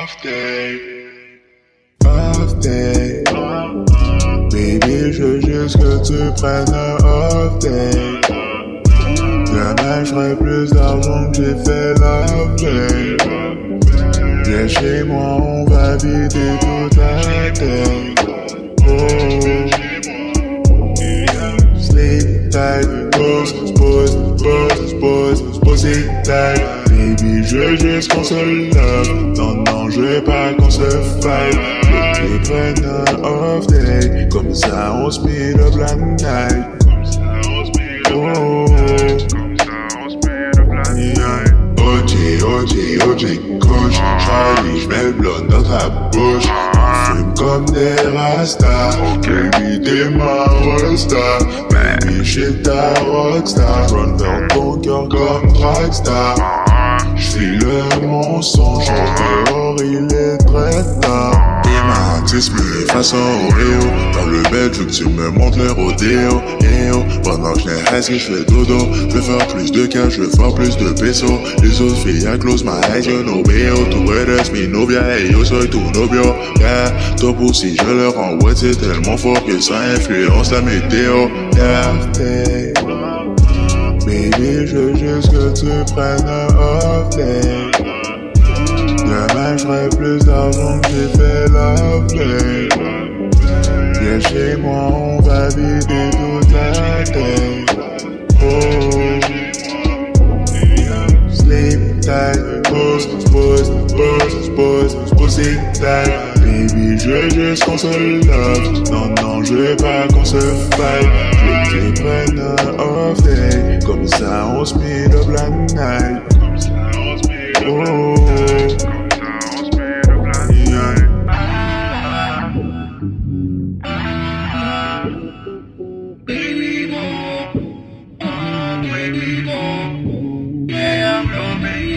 off day. Off day. Baby, je veux juste que tu prennes un off day. Demain, j'ferai plus d'argent que j'ai fait la veille. Viens chez moi, on va vider toute la tête. Oh. Sleep tight, pose it tight. Baby, je veux juste qu'on se love. Non, je veux pas qu'on se fight. Je veux que tu prennes un off day. Comme ça, on speed up la night. Oh. OG, coach, Charlie, j'mets le blunt dans ta bouche. On fume comme des rastas. Baby, t'es ma rockstar. Baby, j'suis ta rockstar. Run vers ton cœur comme Dragstar. J'file le mensonge, dehors il est très tard. Dématisme façon Oreo. Dans le bed, je veux que tu me montres le rodéo. Pendant que je n'ai high, j'fais dodo. Je veux faire plus de cash, je veux faire plus de pesos. Les autres filles, I close my eyes, you know bayo. Tu eres mi novia, et yo soy tu novio. Yeah, top aussi, je le renvoie, c'est tellement fort que ça influence la météo. Yeah, baby, je veux juste que tu prennes un off day. Demain, j'ferai plus d'argent que j'ai fait la veille. Viens chez moi, on va vider toute la tête. Oh. Sleep tight, pose it tight. Baby, je veux juste qu'on se love. Non, je veux pas qu'on se fight. Je veux que tu prennes un off day. Comme ça, on speed up la night. Oh. Baby, more. Yeah, I'm loving you.